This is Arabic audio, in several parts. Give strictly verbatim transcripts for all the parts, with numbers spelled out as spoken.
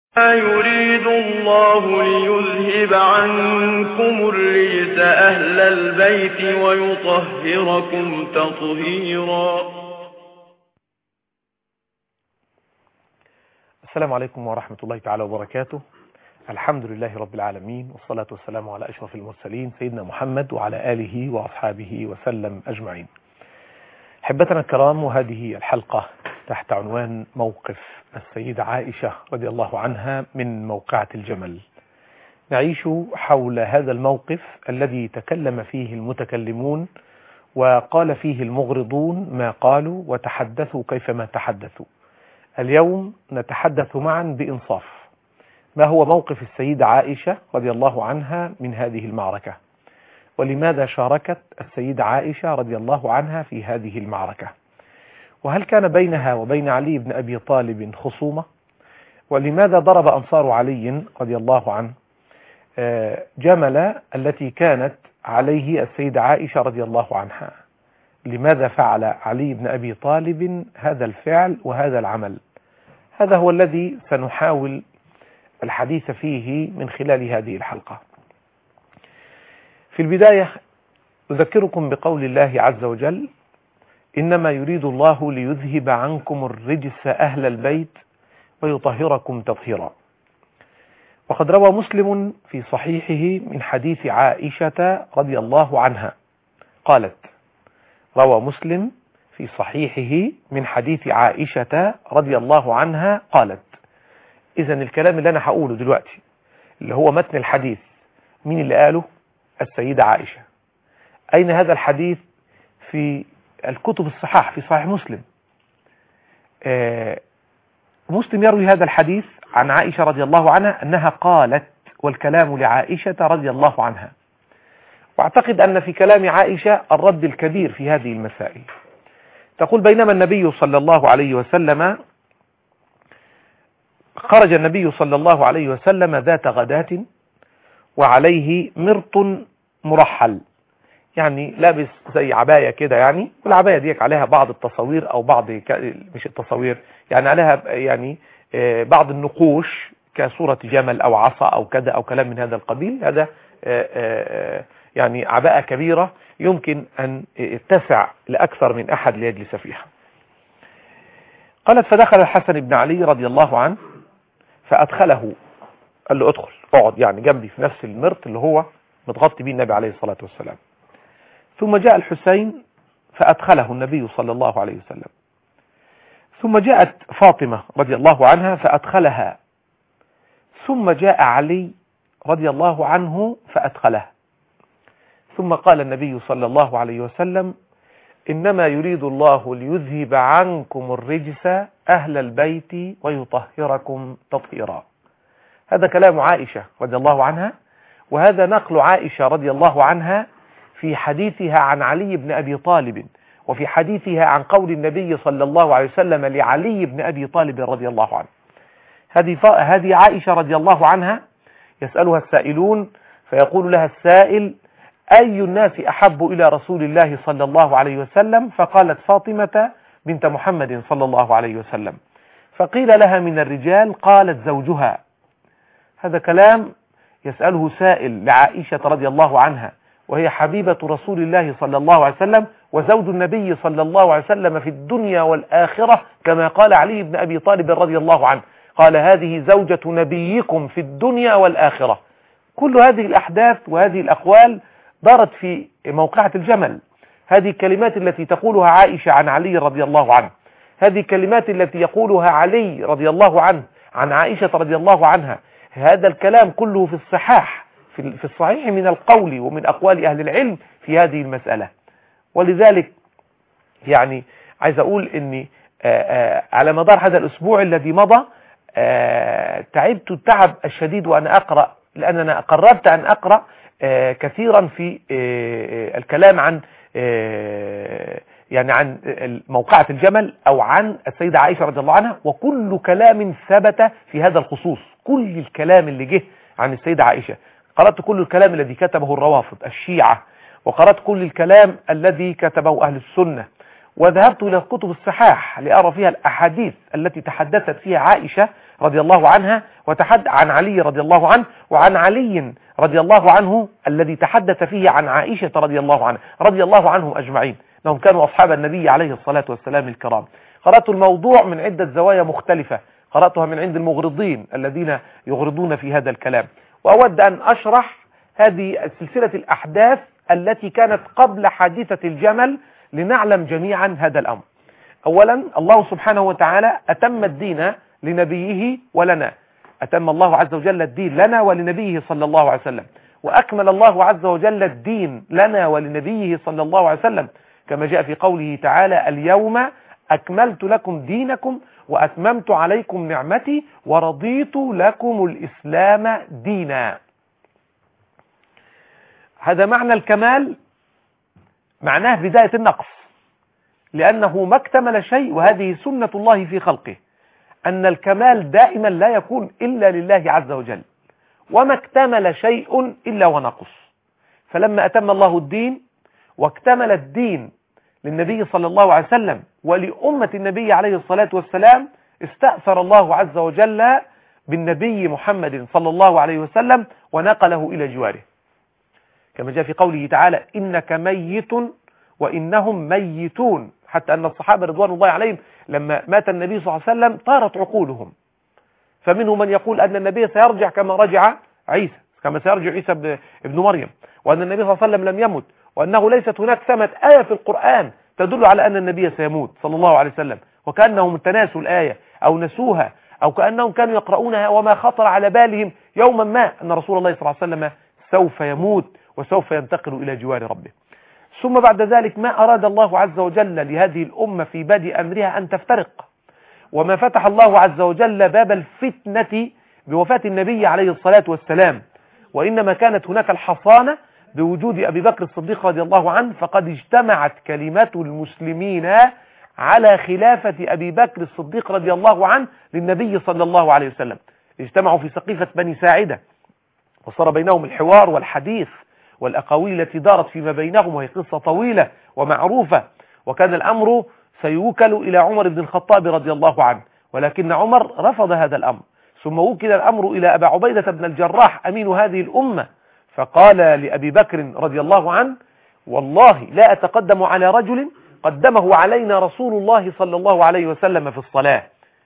ما يريد الله ليذهب عنكم الرجس أهل البيت ويطهركم تطهيرا. السلام عليكم ورحمة الله تعالى وبركاته. الحمد لله رب العالمين، والصلاة والسلام على أشرف المرسلين سيدنا محمد وعلى آله وأصحابه وسلم أجمعين. حبتنا الكرام، وهذه الحلقة تحت عنوان موقف السيدة عائشة رضي الله عنها من موقعة الجمل. نعيش حول هذا الموقف الذي تكلم فيه المتكلمون وقال فيه المغرضون ما قالوا وتحدثوا كيفما تحدثوا. اليوم نتحدث معا بإنصاف. ما هو موقف السيدة عائشة رضي الله عنها من هذه المعركة؟ ولماذا شاركت السيدة عائشة رضي الله عنها في هذه المعركة؟ وهل كان بينها وبين علي بن أبي طالب خصومة؟ ولماذا ضرب أنصار علي رضي الله عنه جمل التي كانت عليه السيدة عائشة رضي الله عنها؟ لماذا فعل علي بن أبي طالب هذا الفعل وهذا العمل؟ هذا هو الذي سنحاول الحديث فيه من خلال هذه الحلقة. في البداية أذكركم بقول الله عز وجل: إنما يريد الله ليذهب عنكم الرجس أهل البيت ويطهركم تطهيرا. وقد روى مسلم في صحيحه من حديث عائشة رضي الله عنها قالت روى مسلم في صحيحه من حديث عائشة رضي الله عنها قالت. إذن الكلام اللي أنا هقوله دلوقتي اللي هو متن الحديث، مين اللي قاله؟ السيدة عائشة. أين هذا الحديث؟ في الكتب الصحاح، في صحيح مسلم. آه مسلم يروي هذا الحديث عن عائشة رضي الله عنها أنها قالت، والكلام لعائشة رضي الله عنها. واعتقد أن في كلام عائشة الرد الكبير في هذه المسائل. تقول: بينما النبي صلى الله عليه وسلم خرج النبي صلى الله عليه وسلم ذات غداة وعليه مرط مرحل، يعني لابس زي عباية كده يعني، والعباية ديك عليها بعض التصوير أو بعض مش التصوير يعني عليها يعني بعض النقوش كصورة جمل أو عصا أو كذا أو كلام من هذا القبيل. هذا يعني عباءة كبيرة يمكن أن تسع لأكثر من أحد ليجلس فيها. قالت: فدخل الحسن بن علي رضي الله عنه فأدخله، قال له: ادخل اقعد يعني جنبي في نفس المرط اللي هو متغطي به النبي عليه الصلاة والسلام. ثم جاء الحسين فأدخله النبي صلى الله عليه وسلم. ثم جاءت فاطمة رضي الله عنها فأدخلها. ثم جاء علي رضي الله عنه فأدخله. ثم قال النبي صلى الله عليه وسلم: إنما يريد الله ليذهب عنكم الرجس أهل البيت ويطهركم تطهيرا. هذا كلام عائشة رضي الله عنها، وهذا نقل عائشة رضي الله عنها في حديثها عن علي بن أبي طالب، وفي حديثها عن قول النبي صلى الله عليه وسلم لعلي بن أبي طالب رضي الله عنه. هذه هذه عائشة رضي الله عنها يسألها السائلون فيقول لها السائل: أي الناس أحب إلى رسول الله صلى الله عليه وسلم؟ فقالت: فاطمة بنت محمد صلى الله عليه وسلم. فقيل لها: من الرجال؟ قالت: زوجها. هذا كلام يسأله سائل لعائشة رضي الله عنها، وهي حبيبة رسول الله صلى الله عليه وسلم وزوج النبي صلى الله عليه وسلم في الدنيا والآخرة، كما قال علي بن أبي طالب رضي الله عنه، قال: هذه زوجة نبيكم في الدنيا والآخرة. كل هذه الأحداث وهذه الأقوال دارت في موقعة الجمل. هذه الكلمات التي تقولها عائشة عن علي رضي الله عنه، هذه الكلمات التي يقولها علي رضي الله عنه عن عائشة رضي الله عنها، هذا الكلام كله في الصحاح في الصحيح من القول ومن أقوال أهل العلم في هذه المسألة. ولذلك يعني عايز أقول أني على مدار هذا الأسبوع الذي مضى تعبت التعب الشديد وأنا أقرأ، لأننا قررت أن أقرأ كثيرا في الكلام عن يعني عن موقعة الجمل أو عن السيدة عائشة رضي الله عنها، وكل كلام ثبت في هذا الخصوص، كل الكلام اللي جه عن السيدة عائشة قرأت كل الكلام الذي كتبه الروافض الشيعة، وقرأت كل الكلام الذي كتبه أهل السنة، وذهبت إلى كتب الصحاح لأرى فيها الأحاديث التي تحدثت فيها عائشة رضي الله عنها وتحدث عن علي رضي الله عنه، وعن علي رضي الله عنه الذي تحدث فيه عن عائشة رضي الله عنها رضي الله عنهم أجمعين، أنهم كانوا أصحاب النبي عليه الصلاة والسلام الكرام. قرأت الموضوع من عدة زوايا مختلفة، قرأتها من عند المغرضين الذين يغرضون في هذا الكلام، وأود أن أشرح هذه سلسلة الأحداث التي كانت قبل حادثة الجمل لنعلم جميعا هذا الأمر. أولا، الله سبحانه وتعالى أتم الدين لنبيه ولنا، أتم الله عز وجل الدين لنا ولنبيه صلى الله عليه وسلم، وأكمل الله عز وجل الدين لنا ولنبيه صلى الله عليه وسلم كما جاء في قوله تعالى: اليوم أكملت لكم دينكم وأتممت عليكم نعمتي ورضيت لكم الإسلام دينا. هذا معنى الكمال، معناه بداية النقص، لأنه ما اكتمل شيء، وهذه سنة الله في خلقه، أن الكمال دائما لا يكون إلا لله عز وجل، وما اكتمل شيء إلا ونقص. فلما أتم الله الدين واكتمل الدين للنبي صلى الله عليه وسلم ولأمة النبي عليه الصلاة والسلام، استأثر الله عز وجل بالنبي محمد صلى الله عليه وسلم ونقله إلى جواره، كما جاء في قوله تعالى: إنك ميت وإنهم ميتون، حتى أن الصحابة رضوان الله عليهم لما مات النبي صلى الله عليه وسلم طارت عقولهم، فمنهم من يقول أن النبي سيرجع كما رجع عيسى، كما سيرجع عيسى ابن مريم، وأن النبي صلى الله عليه وسلم لم يمت، وأنه ليست هناك ثمة آية في القرآن تدل على أن النبي سيموت صلى الله عليه وسلم، وكأنهم تناسوا الآية أو نسوها، أو كأنهم كانوا يقرؤونها وما خطر على بالهم يوما ما أن رسول الله صلى الله عليه وسلم سوف يموت وسوف ينتقل إلى جوار ربه. ثم بعد ذلك ما أراد الله عز وجل لهذه الأمة في بادئ أمرها أن تفترق، وما فتح الله عز وجل باب الفتنة بوفاة النبي عليه الصلاة والسلام، وإنما كانت هناك الحصانة بوجود أبي بكر الصديق رضي الله عنه، فقد اجتمعت كلمة المسلمين على خلافة أبي بكر الصديق رضي الله عنه للنبي صلى الله عليه وسلم. اجتمعوا في سقيفة بني ساعدة، وصار بينهم الحوار والحديث والأقاويل التي دارت فيما بينهم، وهي قصة طويلة ومعروفة، وكان الأمر سيوكل إلى عمر بن الخطاب رضي الله عنه، ولكن عمر رفض هذا الأمر، ثم وكل الأمر إلى أبا عبيدة بن الجراح أمين هذه الأمة، فقال لأبي بكر رضي الله عنه: والله لا أتقدم على رجل قدمه علينا رسول الله صلى الله عليه وسلم في الصلاة.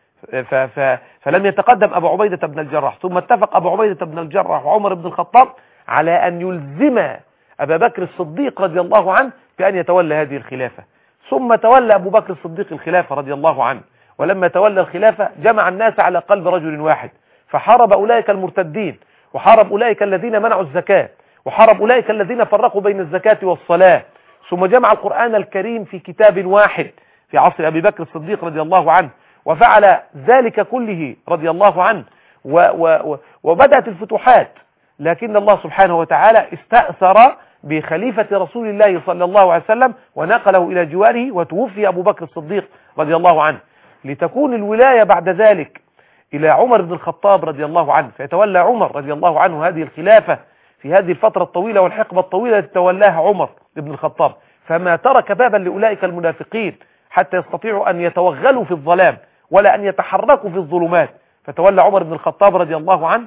ف ف فلم يتقدم أبو عبيدة بن الجراح، ثم اتفق أبو عبيدة بن الجراح وعمر بن الخطاب على أن يلزم أبا بكر الصديق رضي الله عنه بأن يتولى هذه الخلافة، ثم تولى أبو بكر الصديق الخلافة رضي الله عنه، ولما تولى الخلافة جمع الناس على قلب رجل واحد، فحارب أولئك المرتدين، وحارب أولئك الذين منعوا الزكاة، وحارب أولئك الذين فرقوا بين الزكاة والصلاة، ثم جمع القرآن الكريم في كتاب واحد في عصر أبي بكر الصديق رضي الله عنه، وفعل ذلك كله رضي الله عنه، و و وبدأت الفتوحات، لكن الله سبحانه وتعالى استأثر بخليفة رسول الله صلى الله عليه وسلم ونقله إلى جواره، وتوفي أبو بكر الصديق رضي الله عنه، لتكون الولاية بعد ذلك إلى عمر بن الخطاب رضي الله عنه، فيتولى عمر رضي الله عنه هذه الخلافة في هذه الفترة الطويلة والحقبة الطويلة التي تولاها عمر بن الخطاب، فما ترك بابا لأولئك المنافقين حتى يستطيعوا أن يتوغلوا في الظلام ولا أن يتحركوا في الظلمات، فتولى عمر بن الخطاب رضي الله عنه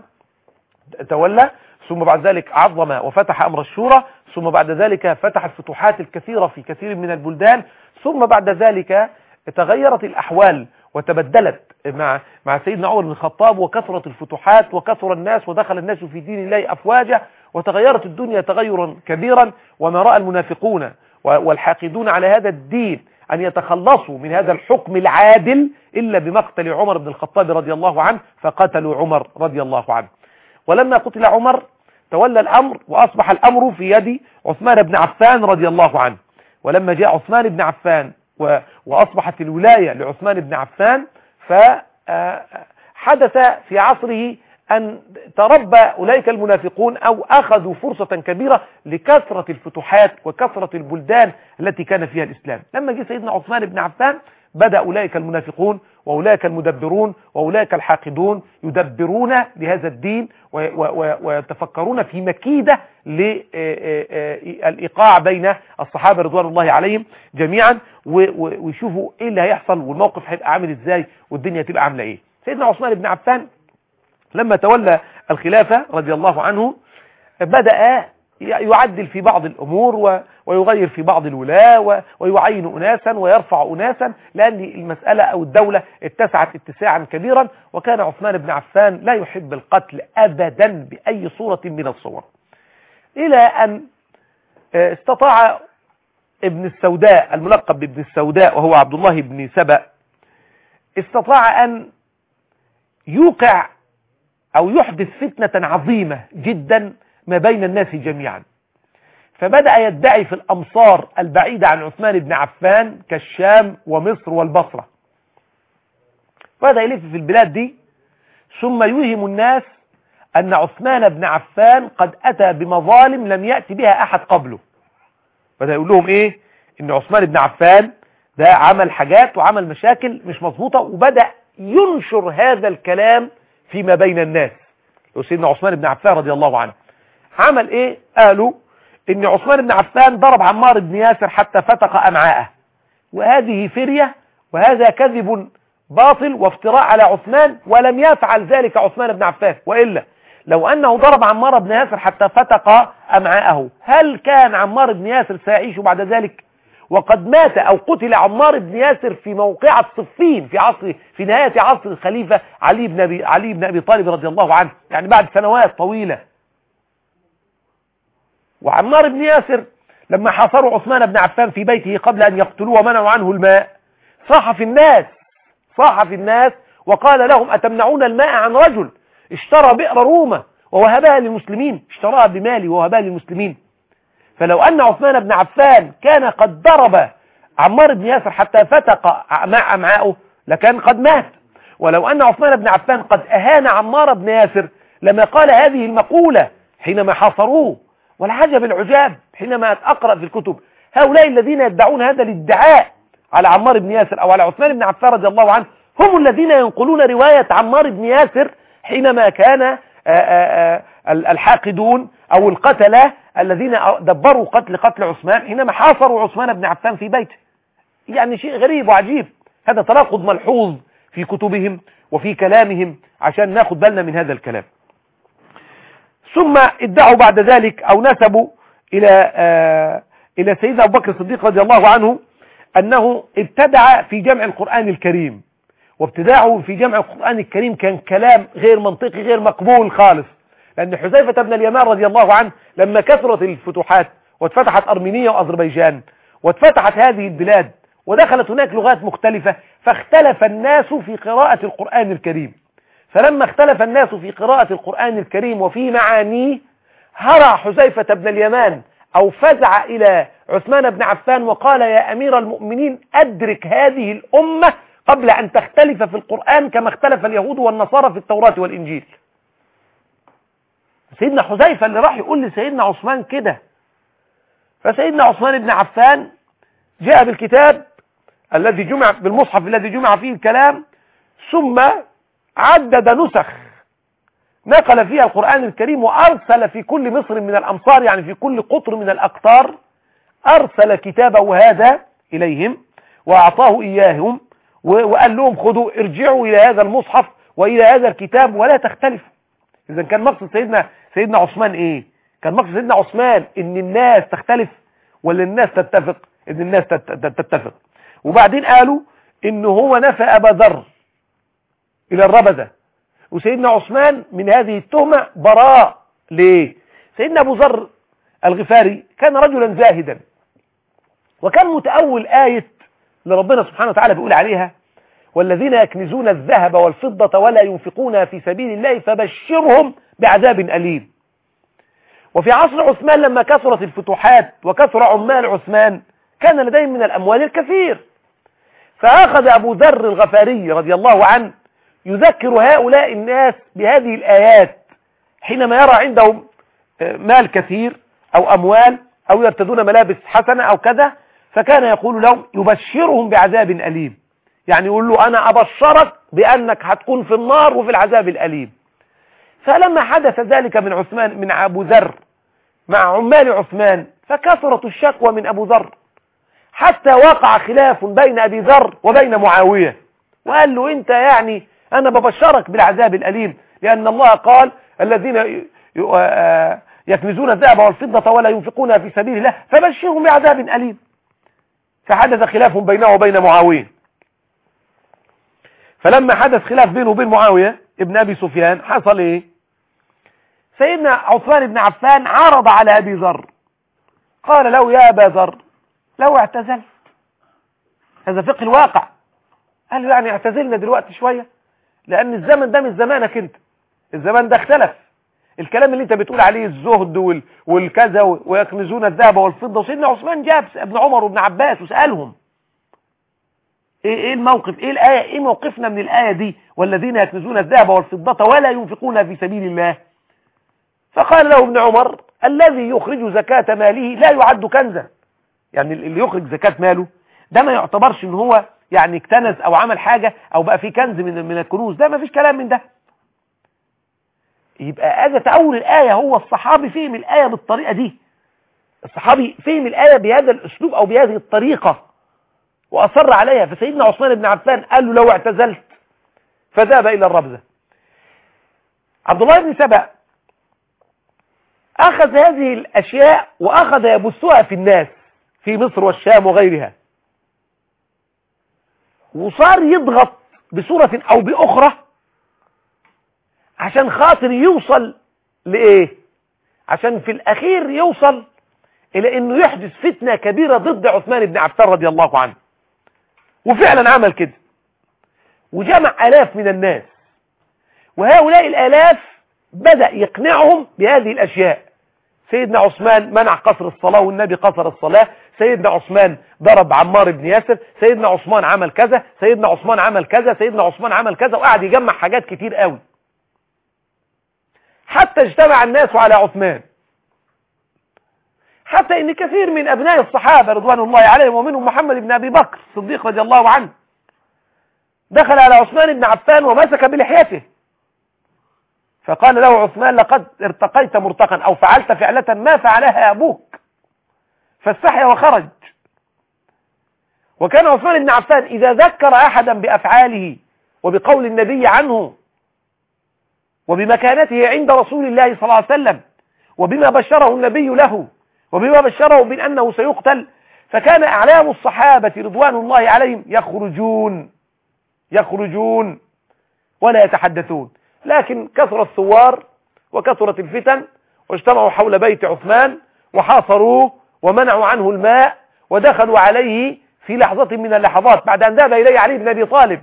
تولى، ثم بعد ذلك عظم وفتح أمر الشورى، ثم بعد ذلك فتح الفتوحات الكثيرة في كثير من البلدان، ثم بعد ذلك تغيرت الأحوال وتبدلت مع مع سيدنا عمر بن الخطاب، وكثرت الفتوحات وكثر الناس ودخل الناس في دين الله أفواجا، وتغيرت الدنيا تغيرا كبيرا، وما رأى المنافقون والحاقدون على هذا الدين أن يتخلصوا من هذا الحكم العادل إلا بمقتل عمر بن الخطاب رضي الله عنه، فقتلوا عمر رضي الله عنه. ولما قتل عمر تولى الأمر وأصبح الأمر في يد عثمان بن عفان رضي الله عنه، ولما جاء عثمان بن عفان وأصبحت الولاية لعثمان بن عفان، فحدث في عصره أن تربى أولئك المنافقون أو أخذوا فرصة كبيرة لكثرة الفتوحات وكثرة البلدان التي كان فيها الإسلام. لما جاء سيدنا عثمان بن عفان بدأ أولئك المنافقون وأولئك المدبرون وأولئك الحاقدون يدبرون لهذا الدين ويتفكرون في مكيدة للإيقاع بين الصحابة رضوان الله عليهم جميعا، ويشوفوا إيه اللي هيحصل والموقف هيبقى عامل إزاي والدنيا هتبقى عاملة إيه. سيدنا عثمان بن عفان لما تولى الخلافة رضي الله عنه بدأ يعدل في بعض الأمور ويغير في بعض الولاة ويعين أناسا ويرفع أناسا، لأن المسألة أو الدولة اتسعت اتساعا كبيرا، وكان عثمان بن عفان لا يحب القتل أبدا بأي صورة من الصور، إلى أن استطاع ابن السوداء الملقب بابن السوداء وهو عبد الله بن سبأ، استطاع أن يوقع أو يحدث فتنة عظيمة جدا ما بين الناس جميعا. فبدأ يدعي في الأمصار البعيدة عن عثمان بن عفان كالشام ومصر والبصرة، بدأ يلف في البلاد دي، ثم يوهم الناس أن عثمان بن عفان قد أتى بمظالم لم يأتي بها أحد قبله. بدأ يقول لهم إيه؟ إن عثمان بن عفان ده عمل حاجات وعمل مشاكل مش مظبوطة، وبدأ ينشر هذا الكلام فيما بين الناس. سيدنا عثمان بن عفان رضي الله عنه عمل ايه؟ قالوا ان عثمان بن عفان ضرب عمار بن ياسر حتى فتق امعاءه، وهذه فرية وهذا كذب باطل وافتراء على عثمان، ولم يفعل ذلك عثمان بن عفان، وإلا لو انه ضرب عمار بن ياسر حتى فتق امعاءه هل كان عمار بن ياسر سيعيش بعد ذلك؟ وقد مات او قتل عمار بن ياسر في موقعة صفين في عصر في نهاية عصر الخليفة علي بن ابي علي بن ابي طالب رضي الله عنه، يعني بعد سنوات طويلة. وعمار بن ياسر لما حاصروا عثمان بن عفان في بيته قبل ان يقتلوه ومنعوا عنه الماء، صاح في الناس صاح في الناس وقال لهم أتمنعون الماء عن رجل اشترى بئر رومة ووهبها للمسلمين، اشتراها بمالي ووهبها للمسلمين. فلو أن عثمان بن عفان كان قد ضرب عمار بن ياسر حتى فتق مع أمعاؤه لكان قد مات، ولو أن عثمان بن عفان قد أهان عمار بن ياسر لما قال هذه المقولة حينما حاصروه. والعجب العجاب حينما أقرأ في الكتب هؤلاء الذين يدعون هذا الادعاء على عمار بن ياسر أو على عثمان بن عفان رضي الله عنه هم الذين ينقلون رواية عمار بن ياسر حينما كان الحاقدون أو القتلة الذين دبروا قتل قتل عثمان حينما حاصروا عثمان بن عفان في بيته. يعني شيء غريب وعجيب، هذا تناقض ملحوظ في كتبهم وفي كلامهم عشان ناخد بالنا من هذا الكلام. ثم ادعوا بعد ذلك أو نسبوا إلى آه إلى سيدنا أبو بكر الصديق رضي الله عنه أنه ابتدع في جمع القرآن الكريم، وابتداعه في جمع القرآن الكريم كان كلام غير منطقي غير مقبول خالص، لأن حذيفة بن اليمان رضي الله عنه لما كثرت الفتوحات واتفتحت أرمينيا وأذربيجان واتفتحت هذه البلاد ودخلت هناك لغات مختلفة، فاختلف الناس في قراءة القرآن الكريم. فلما اختلف الناس في قراءة القرآن الكريم وفي معانيه هرع حذيفة بن اليمان أو فزع إلى عثمان بن عفان وقال يا أمير المؤمنين أدرك هذه الأمة قبل أن تختلف في القرآن كما اختلف اليهود والنصارى في التوراة والإنجيل. سيدنا حذيفة اللي راح يقول لسيدنا عثمان كده. فسيدنا عثمان بن عفان جاء بالكتاب الذي جمع بالمصحف الذي جمع فيه الكلام، ثم عدد نسخ نقل فيها القرآن الكريم وأرسل في كل مصر من الأمصار، يعني في كل قطر من الأقطار أرسل كتابه هذا إليهم وأعطاه إياهم وقال لهم خذوا ارجعوا إلى هذا المصحف وإلى هذا الكتاب ولا تختلفوا. إذا كان مقصد سيدنا سيدنا عثمان إيه؟ كان مقصد سيدنا عثمان إن الناس تختلف ولا الناس تتفق؟ إن الناس تتفق. وبعدين قالوا إن هو نفى أبا ذر إلى الربذة، وسيدنا عثمان من هذه التهمة براء. ليه؟ سيدنا أبو ذر الغفاري كان رجلا زاهدا، وكان متأول آية لربنا سبحانه وتعالى بيقول عليها والذين يكنزون الذهب والفضة ولا ينفقونها في سبيل الله فبشرهم بعذاب أليم. وفي عصر عثمان لما كثرت الفتوحات وكثر عمال عثمان كان لديهم من الأموال الكثير، فأخذ أبو ذر الغفاري رضي الله عنه يذكر هؤلاء الناس بهذه الآيات حينما يرى عندهم مال كثير أو أموال أو يرتدون ملابس حسنة أو كذا، فكان يقول لهم يبشرهم بعذاب أليم. يعني يقول له أنا أبشرك بأنك هتكون في النار وفي العذاب الأليم. فلما حدث ذلك من عثمان من أبو ذر مع عمال عثمان فكثرت الشكوى من أبو ذر حتى وقع خلاف بين أبي ذر وبين معاوية، وقال له أنت يعني أنا ببشرك بالعذاب الأليم لأن الله قال الذين يكنزون الذهب والفضة ولا ينفقونها في سبيل الله فبشرهم بعذاب أليم. فحدث خلاف بينه وبين معاوية. فلما حدث خلاف بينه وبين معاوية ابن أبي سفيان حصل إيه؟ سيدنا عثمان بن عفان عرض على أبي ذر قال له يا أبا ذر لو اعتزلت، هذا فقه الواقع، قال له يعني اعتزلنا دلوقتي شوية لأن الزمن ده مش زمانك أنت، الزمان ده اختلف، الكلام اللي انت بتقول عليه الزهد والكذا ويكنزون الذهب والفضة. وسيدنا عثمان جاب ابن عمر وابن عباس وسألهم ايه ايه الموقف، ايه الآية، ايه موقفنا من الآية دي والذين يكنزون الذهب والفضة ولا ينفقون في سبيل الله؟ فقال له ابن عمر الذي يخرج زكاة ماله لا يعد كنزا، يعني اللي يخرج زكاة ماله ده ما يعتبرش ان هو يعني اكتنز او عمل حاجة او بقى في كنز من من الكنوز، ده ما فيش كلام من ده. يبقى هذا تأول الآية، هو الصحابي فهم الآية بالطريقة دي، الصحابي فهم الآية بهذا الأسلوب أو بهذه الطريقة وأصر عليها. فسيدنا عثمان بن عفان قال له لو اعتزلت، فذهب إلى الربزة. عبد الله بن سبأ أخذ هذه الأشياء وأخذ يبثها في الناس في مصر والشام وغيرها، وصار يضغط بصورة أو بأخرى عشان خاطر يوصل لإيه؟ عشان في الأخير يوصل إلى أنه يحدث فتنة كبيرة ضد عثمان بن عفان رضي الله عنه. وفعلا عمل كده وجمع آلاف من الناس، وهؤلاء الآلاف بدأ يقنعهم بهذه الأشياء. سيدنا عثمان منع قصر الصلاة والنبي قصر الصلاة، سيدنا عثمان ضرب عمار بن ياسر، سيدنا عثمان عمل كذا، سيدنا عثمان عمل كذا، سيدنا عثمان عمل كذا، وقعد يجمع حاجات كتير قوي حتى اجتمع الناس على عثمان، حتى ان كثير من ابناء الصحابة رضوان الله عليهم ومنهم محمد بن ابي بكر الصديق رضي الله عنه دخل على عثمان بن عفان ومسك بلحيته فقال له عثمان لقد ارتقيت مرتقا او فعلت فعلة ما فعلها ابوك، فاستحيا وخرج. وكان عثمان بن عفان اذا ذكر احدا بافعاله وبقول النبي عنه وبمكانته عند رسول الله صلى الله عليه وسلم وبما بشره النبي له وبما بشره من أنه سيقتل، فكان أعلام الصحابة رضوان الله عليهم يخرجون يخرجون ولا يتحدثون. لكن كثر الثوار وكثرت الفتن واجتمعوا حول بيت عثمان وحاصروه ومنعوا عنه الماء ودخلوا عليه في لحظة من اللحظات بعد أن ذهب إليه علي بن أبي طالب،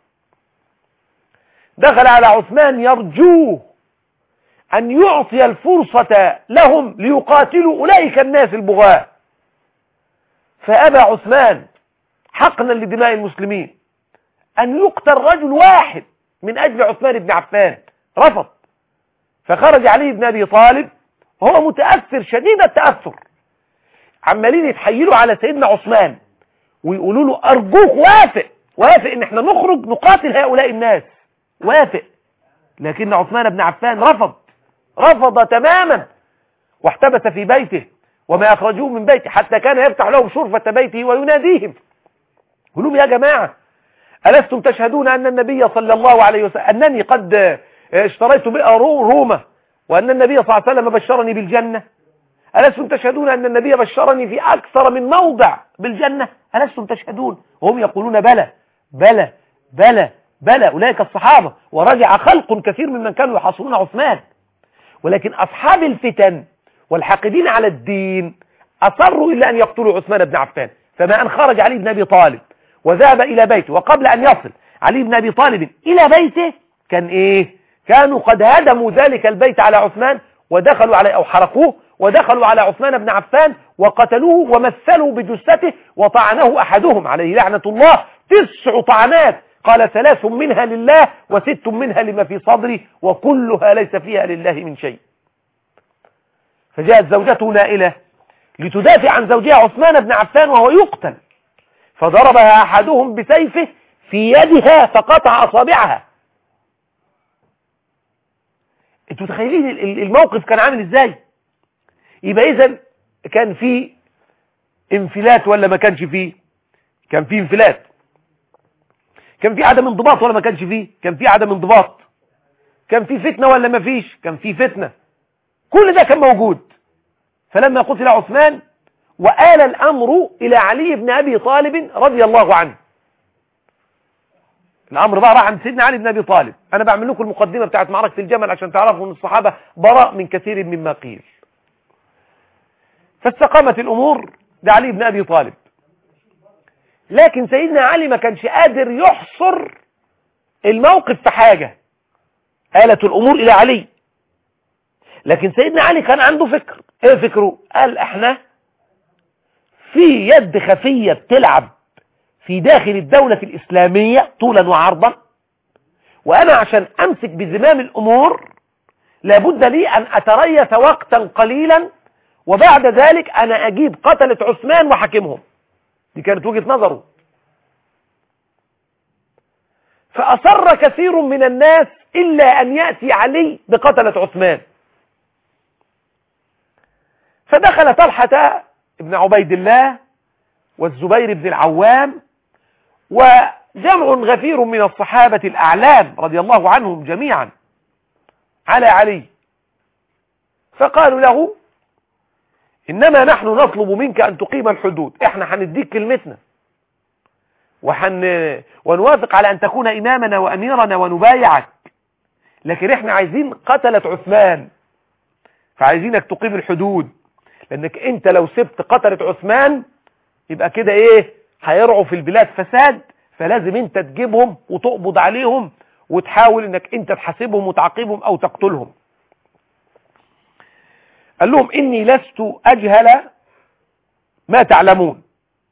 دخل على عثمان يرجوه أن يعطي الفرصة لهم ليقاتلوا أولئك الناس البغاة، فأبى عثمان حقنا لدماء المسلمين أن يقتل رجل واحد من أجل عثمان بن عفان، رفض. فخرج علي بن أبي طالب وهو متأثر شديد التأثر، عمالين يتحيلوا على سيدنا عثمان ويقولوا له أرجوك وافق وافق إن احنا نخرج نقاتل هؤلاء الناس، وافق. لكن عثمان بن عفان رفض رفض تماما واحتبس في بيته وما أخرجوه من بيته حتى كان يفتح لهم شرفة بيته ويناديهم يقول لهم يا جماعة ألستم تشهدون أن النبي صلى الله عليه وسلم أنني قد اشتريت بئر رومة وأن النبي صلى الله عليه وسلم بشرني بالجنة؟ ألستم تشهدون أن النبي بشرني في أكثر من موضع بالجنة؟ ألستم تشهدون؟ وهم يقولون بلى بلى بلى بلى أولئك الصحابة. ورجع خلق كثير ممن كانوا يحاصرون عثمان، ولكن أصحاب الفتن والحاقدين على الدين أصروا إلا أن يقتلوا عثمان بن عفان. فما أن خرج علي بن أبي طالب وذهب إلى بيته، وقبل أن يصل علي بن أبي طالب إلى بيته كان إيه؟ كانوا قد هدموا ذلك البيت على عثمان ودخلوا عليه أو حرقوه ودخلوا على عثمان بن عفان وقتلوه ومثلوا بجثته وطعنه أحدهم عليه لعنة الله تسع طعنات، قال ثلاث منها لله وست منها لما في صدري وكلها ليس فيها لله من شيء. فجاءت زوجته نائلة لتدافع عن زوجها عثمان بن عفان وهو يقتل، فضربها أحدهم بسيفه في يدها فقطع أصابعها. انتوا متخيلين الموقف كان عامل ازاي؟ يبقى اذا كان في انفلات ولا ما كانش فيه؟ كان في انفلات. كان في عدم انضباط ولا ما كانش فيه؟ كان في عدم انضباط. كان في فتنة ولا ما فيش؟ كان في فتنة. كل ده كان موجود. فلما قتل عثمان وآل الأمر إلى علي بن أبي طالب رضي الله عنه. الأمر بقى راح عند سيدنا علي بن أبي طالب. أنا بعمل لكم المقدمة بتاعت معركة الجمل عشان تعرفوا أن الصحابة براء من كثير مما قيل. فاستقامت الأمور لعلي بن أبي طالب. لكن سيدنا علي ما كانش قادر يحصر الموقف في حاجة. آلت الأمور إلى علي. لكن سيدنا علي كان عنده فكر. ايه فكره؟ قال احنا في يد خفية بتلعب في داخل الدولة الإسلامية طولا وعرضا، وأنا عشان أمسك بزمام الأمور لابد لي أن أتريث وقتا قليلا، وبعد ذلك أنا أجيب قتلة عثمان وحاكمهم. دي كانت وجهة نظره. فأصر كثير من الناس إلا أن يأتي علي بقتلة عثمان. فدخل طلحة ابن عبيد الله والزبير بن العوام وجمع غفير من الصحابة الأعلام رضي الله عنهم جميعا على علي، فقالوا له إنما نحن نطلب منك أن تقيم الحدود. إحنا هنديك كلمتنا وحن ونوافق على أن تكون إمامنا وأميرنا ونبايعك، لكن إحنا عايزين قتلة عثمان، فعايزينك تقيم الحدود، لأنك أنت لو سبت قتلة عثمان يبقى كده إيه؟ هيرعوا في البلاد فساد، فلازم أنت تجيبهم وتقبض عليهم وتحاول أنك أنت تحاسبهم وتعاقبهم أو تقتلهم. قال لهم إني لست أجهل ما تعلمون.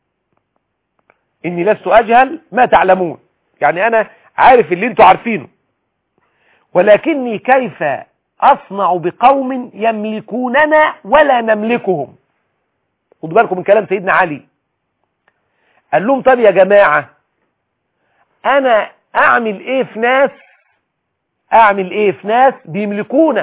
إني لست أجهل ما تعلمون، يعني أنا عارف اللي أنتوا عارفينه، ولكني كيف أصنع بقوم يملكوننا ولا نملكهم. خدوا بالكم من كلام سيدنا علي. قال لهم طب يا جماعة أنا أعمل إيه في ناس أعمل إيه في ناس بيملكونا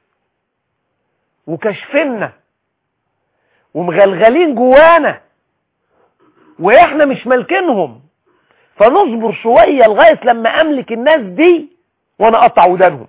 وكشفنا ومغلغلين جوانا وإحنا مش مالكينهم، فنصبر شوية لغاية لما أملك الناس دي وأنا أقطع ودانهم.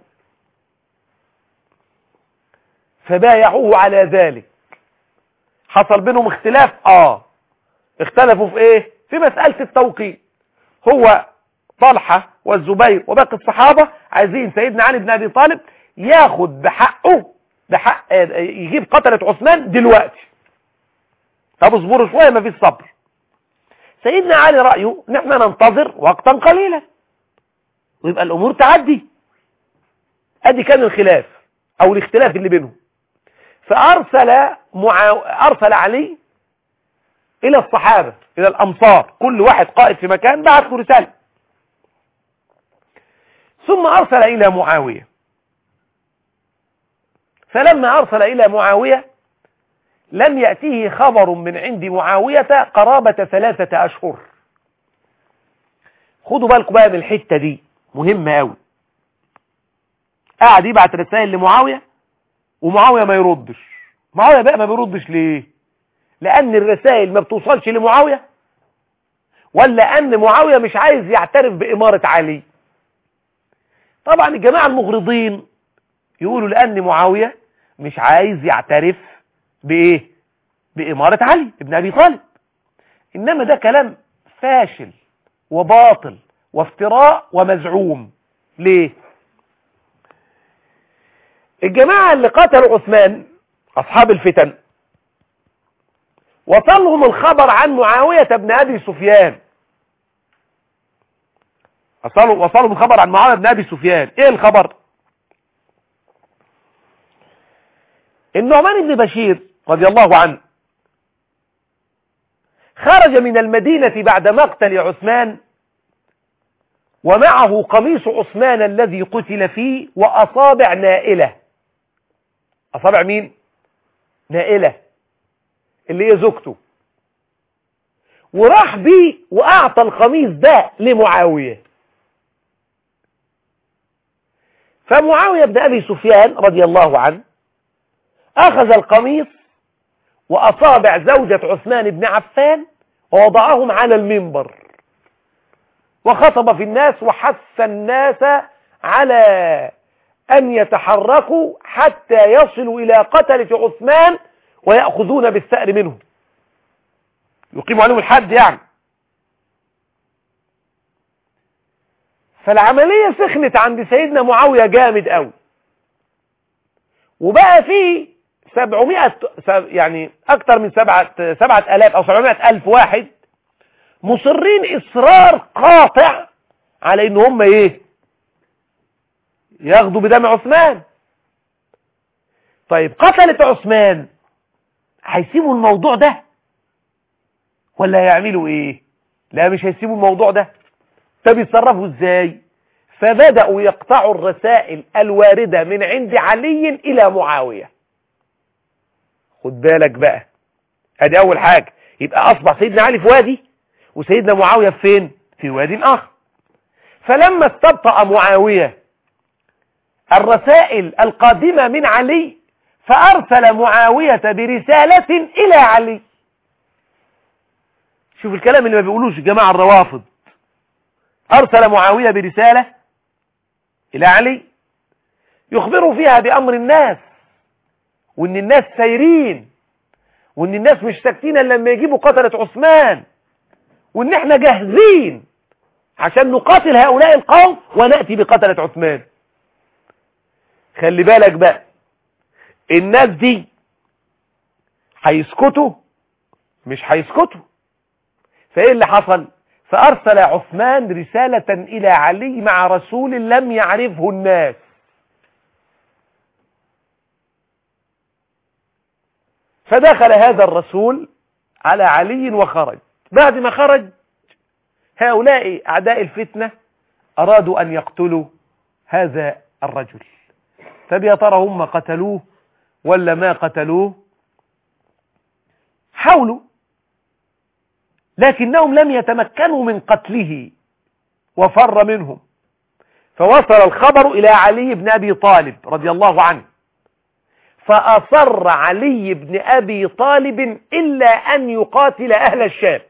فبايعوه على ذلك. حصل بينهم اختلاف. آه اختلفوا في إيه؟ في مسألة التوقيت. هو طلحة والزبير وباقي الصحابة عايزين سيدنا علي بن أبي طالب ياخد بحقه بحق يجيب قتلة عثمان دلوقتي. طب اصبروا شوية، ما فيش صبر. سيدنا علي رأيه ان احنا ننتظر وقتا قليلا ويبقى الامور تعدي. ادي كان الخلاف او الاختلاف اللي بينهم. فارسل معاو... ارسل علي الى الصحابة الى الامصار، كل واحد قائد في مكان بعت له رسالة. ثم ارسل الى معاوية. فلما ارسل الى معاوية لم يأتيه خبر من عند معاوية قرابة ثلاثة أشهر. خدوا بالكم بقى من الحتة دي مهمة أوي. قاعد يبعت رسائل لمعاوية ومعاوية ما يردش. معاوية بقى ما بيردش ليه؟ لأن الرسائل ما بتوصلش لمعاوية، ولا أن معاوية مش عايز يعترف بإمارة علي؟ طبعا الجماعة المغرضين يقولوا لأن معاوية مش عايز يعترف بإيه؟ بإمارة علي ابن أبي طالب. إنما ده كلام فاشل وباطل وافتراء ومزعوم. ليه؟ الجماعة اللي قتلوا عثمان أصحاب الفتن وصلهم الخبر عن معاوية بن أبي سفيان. وصلوا وصلهم الخبر عن معاوية بن أبي سفيان. إيه الخبر؟ النعمان بن بشير رضي الله عنه خرج من المدينة بعد مقتل عثمان ومعه قميص عثمان الذي قتل فيه وأصابع نائلة. أصابع مين؟ نائلة اللي هي زوجته. وراح بيه واعطى القميص ده لمعاوية. فمعاوية بن ابي سفيان رضي الله عنه اخذ القميص واصابع زوجة عثمان بن عفان ووضعهم على المنبر وخطب في الناس وحث الناس على أن يتحركوا حتى يصلوا إلى قتلة عثمان ويأخذون بالثأر منه، يقيموا عليهم الحد يعني. فالعملية سخنت عند سيدنا معاوية جامد قوي، وبقى فيه سبعمائة يعني أكثر من سبعة سبعة آلاف أو سبعمائة ألف واحد مصرين إصرار قاطع على إن هم إيه ياخدوا بدم عثمان. طيب قتلة عثمان هيسيبوا الموضوع ده ولا هيعملوا ايه؟ لا مش هيسيبوا الموضوع ده. طب يتصرفوا ازاي؟ فبدأوا يقطعوا الرسائل الواردة من عند علي الى معاوية. خد بالك بقى، ادي اول حاجة. يبقى اصبح سيدنا علي في وادي وسيدنا معاوية فين؟ في وادي اخر. فلما استبطأ معاوية الرسائل القادمة من علي فأرسل معاوية برسالة إلى علي. شوف الكلام اللي ما بيقولوش الجماعة الروافض. أرسل معاوية برسالة إلى علي يخبروا فيها بأمر الناس، وإن الناس سايرين، وإن الناس مش ساكتين إلا لما يجيبوا قتلة عثمان، وإن إحنا جاهزين عشان نقاتل هؤلاء القوم ونأتي بقتلة عثمان. خلي بالك بقى، الناس دي هيسكتوا؟ مش هيسكتوا. فايه اللي حصل؟ فارسل عثمان رسالة الى علي مع رسول لم يعرفه الناس. فدخل هذا الرسول على علي وخرج. بعد ما خرج هؤلاء اعداء الفتنة ارادوا ان يقتلوا هذا الرجل. طب يا ترى هم قتلوه ولا ما قتلوه؟ حاولوا لكنهم لم يتمكنوا من قتله وفر منهم. فوصل الخبر إلى علي بن أبي طالب رضي الله عنه، فأصر علي بن أبي طالب إلا أن يقاتل أهل الشام.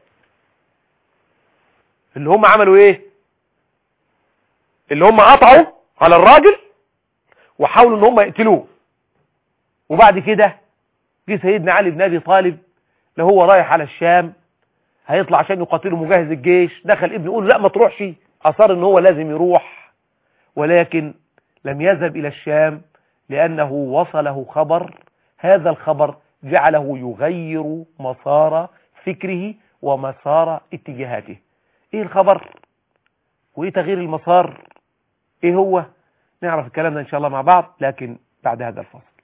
اللي هم عملوا إيه؟ اللي هم قطعوا على الراجل وحاولوا ان هم يقتلوه. وبعد كده جه سيدنا علي بن ابي طالب اللي هو رايح على الشام هيطلع عشان يقاتله مجهز الجيش. دخل ابنه يقول لا ما تروحش، اصر ان هو لازم يروح، ولكن لم يذهب الى الشام لانه وصله خبر. هذا الخبر جعله يغير مسار فكره ومسار اتجاهاته. ايه الخبر وايه تغيير المسار؟ ايه هو؟ نعرف الكلام ده ان شاء الله مع بعض، لكن بعد هذا الفصل.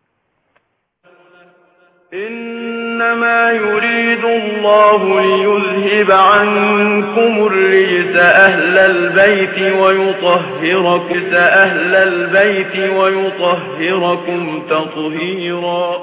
إنما يريد الله ليذهب عنكم الرجس أهل البيت ويطهركم أهل البيت ويطهركم تطهيرا.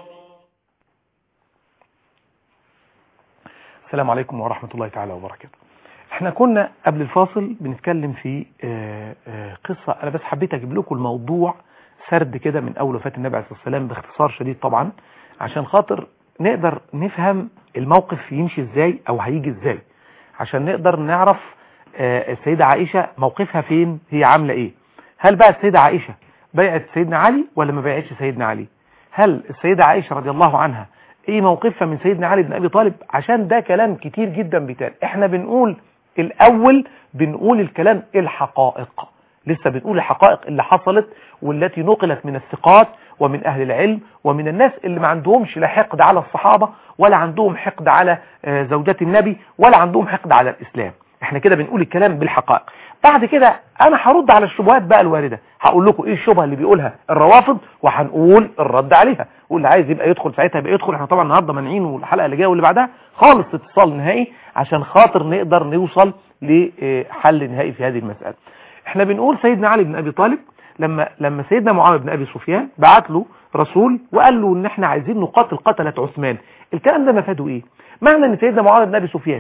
السلام عليكم ورحمة الله تعالى وبركاته. احنا كنا قبل الفاصل بنتكلم في قصة، انا بس حبيت اجيب لكم الموضوع سرد كده من اول وفاة النبي عليه الصلاة والسلام باختصار شديد طبعا، عشان خاطر نقدر نفهم الموقف يمشي ازاي او هيجي ازاي، عشان نقدر نعرف السيدة عائشة موقفها فين، هي عاملة ايه. هل بقى السيدة عائشة بيعت سيدنا علي ولا ما بيعتش سيدنا علي؟ هل السيدة عائشة رضي الله عنها ايه موقفها من سيدنا علي بن ابي طالب؟ عشان ده كلام كتير جدا بيتقال. احنا بنقول الاول بنقول الكلام الحقائق، لسه بنقول الحقائق اللي حصلت والتي نقلت من الثقات ومن اهل العلم ومن الناس اللي ما عندهمش لا حقد على الصحابة ولا عندهم حقد على زوجات النبي ولا عندهم حقد على الاسلام. احنا كده بنقول الكلام بالحقائق. بعد كده انا هرد على الشبهات بقى الواردة، هقول لكم ايه الشبهة اللي بيقولها الروافض وهنقول الرد عليها، واللي عايز يبقى يدخل ساعتها يبقى يدخل. احنا طبعا النهارده مانعين والحلقة اللي جايه واللي بعدها خالص اتصال نهائي عشان خاطر نقدر نوصل لحل نهائي في هذه المسألة. احنا بنقول سيدنا علي بن ابي طالب لما لما سيدنا معاوية بن ابي سفيان بعت له رسول وقال له ان احنا عايزين نقاتل قتلة عثمان، الكلام ده مفاده ايه؟ معنى ان سيدنا معاوية بن ابي سفيان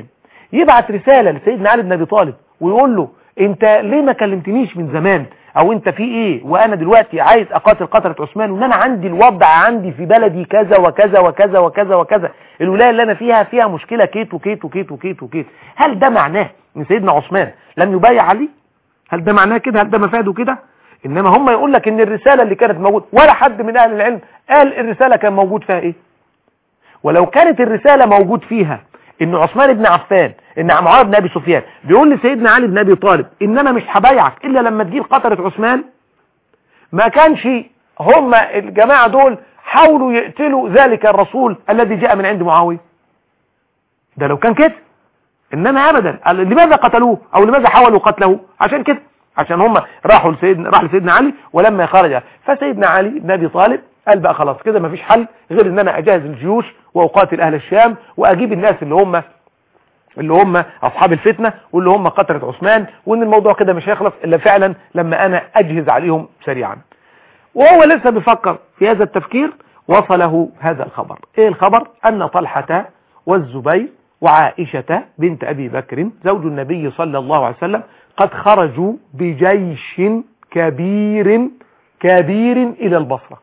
يبعت رسالة لسيدنا علي بن ابي طالب ويقول له انت ليه ما كلمتنيش من زمان، او انت في ايه، وانا دلوقتي عايز اقاتل قتلة عثمان، وان انا عندي الوضع عندي في بلدي كذا وكذا وكذا وكذا وكذا، الولاية اللي انا فيها فيها مشكلة كيت وكيت وكيت وكيت وكيت. هل ده معناه ان سيدنا عثمان لم يبايع علي؟ هل ده معناه كده؟ هل ده مفاده كده؟ انما هم يقول لك ان الرسالة اللي كانت موجودة، ولا حد من اهل العلم قال الرسالة كان موجود فيها ايه. ولو كانت الرسالة موجود فيها ان عثمان بن عفان، ان معاوية بن ابي سفيان بيقول لسيدنا علي بن ابي طالب ان انا مش هبايعك الا لما تجيب قتلة عثمان، ما كانش هم الجماعة دول حاولوا يقتلوا ذلك الرسول الذي جاء من عند معاوية. ده لو كان كده، انما ابدا. لماذا قتلوه او لماذا حاولوا قتله؟ عشان كده، عشان هم راحوا لسيدنا راح لسيدنا علي، ولما خرج فسيدنا علي بن ابي طالب قال بقى خلاص كده مفيش حل غير ان انا اجهز الجيوش واقاتل اهل الشام واجيب الناس اللي هم اللي هم اصحاب الفتنة واللي هم قتلة عثمان، وان الموضوع كده مش هيخلص الا فعلا لما انا اجهز عليهم سريعا. وهو لسه بيفكر في هذا التفكير وصله هذا الخبر. ايه الخبر؟ ان طلحة والزبير وعائشة بنت ابي بكر زوج النبي صلى الله عليه وسلم قد خرجوا بجيش كبير كبير الى البصرة.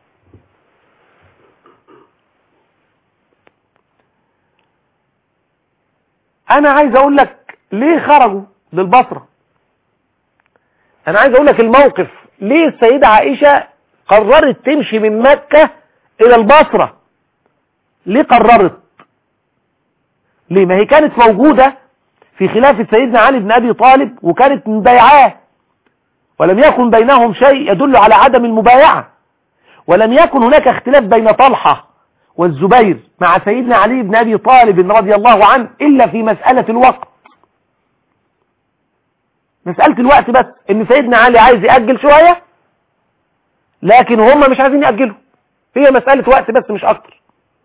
انا عايز اقول لك ليه خرجوا للبصرة. انا عايز اقول لك الموقف ليه السيدة عائشة قررت تمشي من مكة الى البصرة. ليه قررت؟ ليه؟ ما هي كانت موجودة في خلافة سيدنا علي بن ابي طالب وكانت مبايعاه، ولم يكن بينهم شيء يدل على عدم المبايعة، ولم يكن هناك اختلاف بين طلحة والزبير مع سيدنا علي بن ابي طالب رضي الله عنه الا في مسألة الوقت. مسألة الوقت بس، ان سيدنا علي عايز يأجل شوية لكن هم مش عايزين يأجلوا، هي مسألة وقت بس مش اكتر.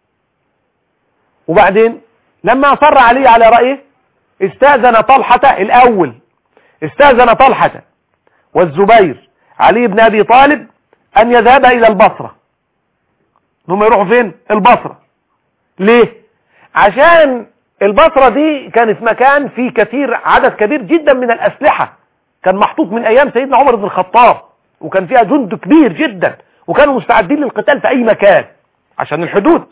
وبعدين لما اصر علي على رأيه استأذن طلحة الاول، استأذن طلحة والزبير علي بن ابي طالب ان يذهب الى البصرة. هم يروحوا فين؟ البصرة. ليه؟ عشان البصرة دي كانت مكان فيه كثير عدد كبير جدا من الأسلحة، كان محطوط من أيام سيدنا عمر بن الخطاب، وكان فيها جند كبير جدا وكانوا مستعدين للقتال في أي مكان عشان الحدود.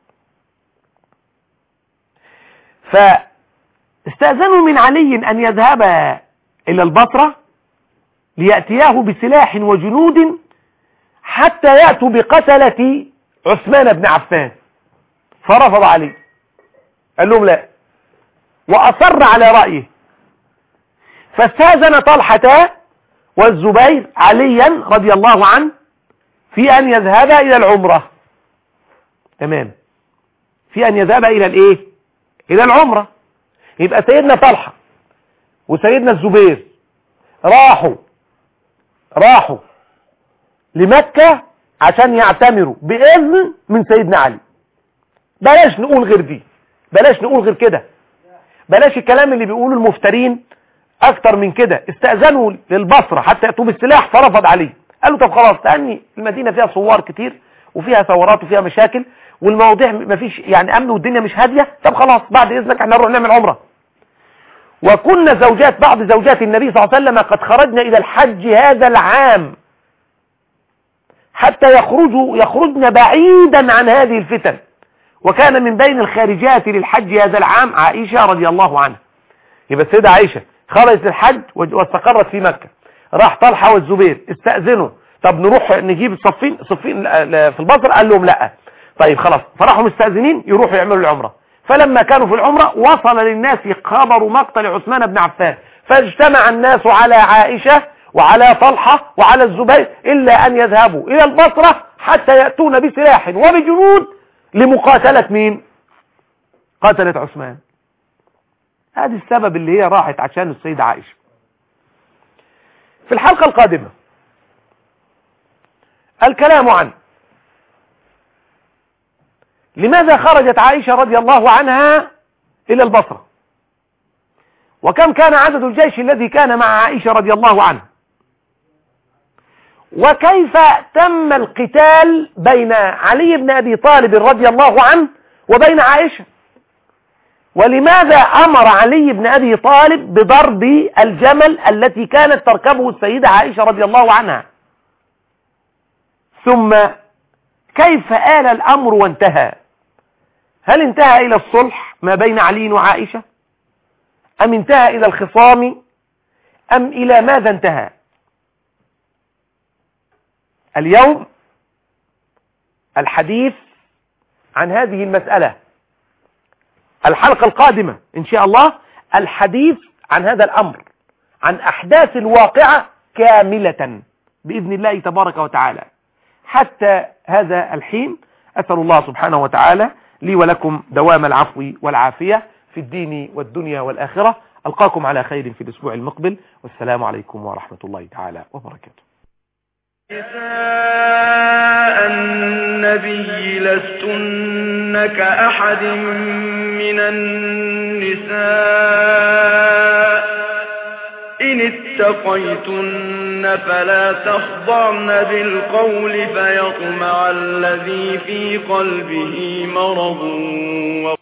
فاستأذنوا من علي أن يذهب إلى البصرة ليأتياه بسلاح وجنود حتى يأتوا بقتلة عثمان بن عفان، فرفض علي، قال لهم لا، وأصر على رأيه. فاستأذن طلحة والزبير عليا رضي الله عنه في أن يذهب إلى العمرة. تمام، في أن يذهب إلى الإيه؟ إلى العمرة. يبقى سيدنا طلحة وسيدنا الزبير راحوا راحوا لمكة عشان يعتمروا بإذن من سيدنا علي. بلاش نقول غير دي، بلاش نقول غير كده، بلاش الكلام اللي بيقوله المفترين اكتر من كده. استأذنوا للبصرة حتى يأتوا بالسلاح فرفض علي، قالوا طب خلاص لأني المدينة فيها ثوار كتير وفيها ثورات وفيها مشاكل والمواضيع مفيش يعني امن والدنيا مش هادية، طب خلاص بعد اذنك احنا نروح نعمل عمرة. وكنا زوجات بعض زوجات النبي صلى الله عليه وسلم قد خرجنا الى الحج هذا العام حتى يخرجوا يخرجن بعيدا عن هذه الفتن. وكان من بين الخارجات للحج هذا العام عائشة رضي الله عنها. يبقى السيدة عائشة خرجت للحج واستقرت في مكة. راح طلحة والزبير استأذنوا، طب نروح نجيب صفين صفين في البصر، قال لهم لا. طيب خلاص، فراحوا مستأذنين يروحوا يعملوا العمرة. فلما كانوا في العمرة وصل للناس خبر مقتل عثمان بن عفان، فاجتمع الناس على عائشة وعلى طلحة وعلى الزبير إلا أن يذهبوا إلى البصرة حتى يأتون بسلاح وبجنود لمقاتلة مين؟ قتلت عثمان. هذا السبب اللي هي راحت عشان السيدة عائشة. في الحلقة القادمة الكلام عن لماذا خرجت عائشة رضي الله عنها إلى البصرة، وكم كان عدد الجيش الذي كان مع عائشة رضي الله عنها، وكيف تم القتال بين علي بن أبي طالب رضي الله عنه وبين عائشة. ولماذا أمر علي بن أبي طالب بضرب الجمل التي كانت تركبه السيدة عائشة رضي الله عنها؟ ثم كيف آل الأمر وانتهى؟ هل انتهى إلى الصلح ما بين علي وعائشة، أم انتهى إلى الخصام، أم إلى ماذا انتهى؟ اليوم الحديث عن هذه المسألة، الحلقة القادمة إن شاء الله الحديث عن هذا الأمر، عن أحداث الواقعة كاملة بإذن الله تبارك وتعالى. حتى هذا الحين أسأل الله سبحانه وتعالى لي ولكم دوام العفو والعافية في الدين والدنيا والآخرة. ألقاكم على خير في الأسبوع المقبل، والسلام عليكم ورحمة الله تعالى وبركاته. نساء النبي لستن كأحد من النساء إن اتقيتن فلا تخضعن بالقول فيطمع الذي في قلبه مرض